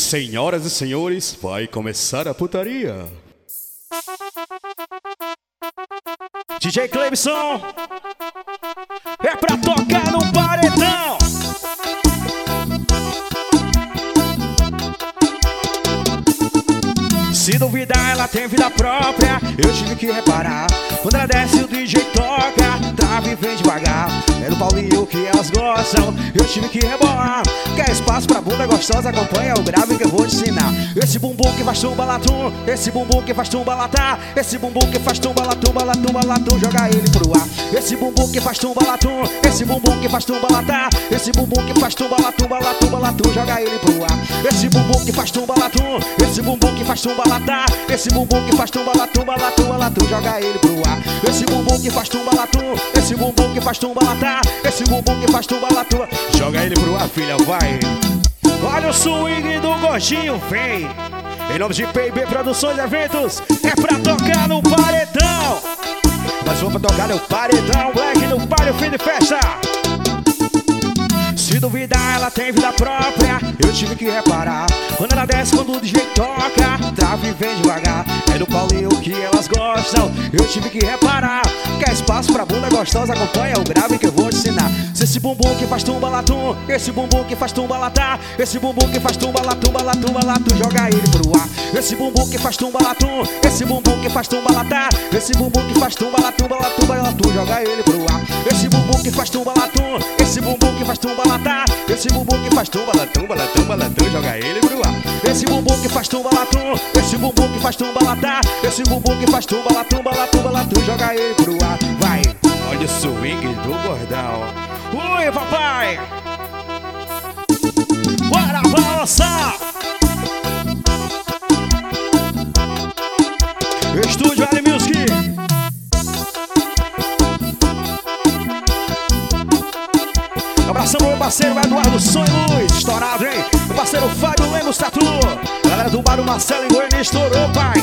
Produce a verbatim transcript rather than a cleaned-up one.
Senhoras e senhores, vai começar a putaria. D J Cleibson é pra tocar no paredão. Se duvidar, ela tem vida própria. Eu tive que reparar. Quando ela desce, o D J toca, trava e vem devagar. É do Paulinho que elas gostam. Eu tive que rebolar. Quer espaço pra bunda gostosa? Acompanha o grave que eu vou te ensinar. Esse bumbum que faz tumbalatum, esse bumbum que faz tumbalatá, esse bumbum que faz tumbalatum, balatum, balatum, joga ele pro ar. Esse bumbum que faz tumbalatum, esse bumbum que faz tumbalatá, esse bumbum que faz tumbalatum, balatum, balatum, joga ele pro ar. Esse bumbum que faz tumbalatum, esse bumbum que faz tumbalatá, esse bumbum que faz tumbalatum, balatum, balatum, joga ele pro ar. Esse bumbum que faz tumbalatum, esse bumbum que faz tumbalatá, esse bumbum que faz tumbalatum, joga ele pro ar, filha, vai. Olha o swing do gordinho, vem. Em nome de P B Produções e Eventos, é pra tocar no paredão. Nós vamos pra tocar no paredão, Black no palio, fim de festa. Se duvidar, ela tem vida própria. Eu tive que reparar. Quando ela desce, quando o D J toca, trava e vem devagar. É do Paulinho que elas gostam. Eu tive que reparar. Quer espaço pra bunda gostosa? Acompanha o grave que eu vou te ensinar. Se esse bumbum que faz tumbalatum, esse bumbum que faz tumbalatá, esse bumbum que faz tumbalatum, balatum, balatum, joga ele pro ar. Esse bumbum que faz tumbalatum, esse bumbum que faz tumbalatá, esse bumbum que faz tumbalatum, balatum, balatum, joga ele pro ar. Esse bumbum que faz tumbalatum, esse bumbum que faz tumbalatá, esse bumbum que faz tumbalatum, balatum, balatum, joga ele pro ar. Esse bumbum que faz tumbalatum, esse bumbum que faz tumbalatá, esse bumbum que faz tumbalatum, balatum, balatum, joga ele pro ar. Vai, olha o swing do gordão. Oi, papai! Bora balançar! Estúdio L Music. Abração pro meu parceiro Eduardo Sonho Luz, estourado, hein? Meu parceiro Fábio Lemos Tatu. Galera do bar do Marcelo em Goiânia, estourou, pai.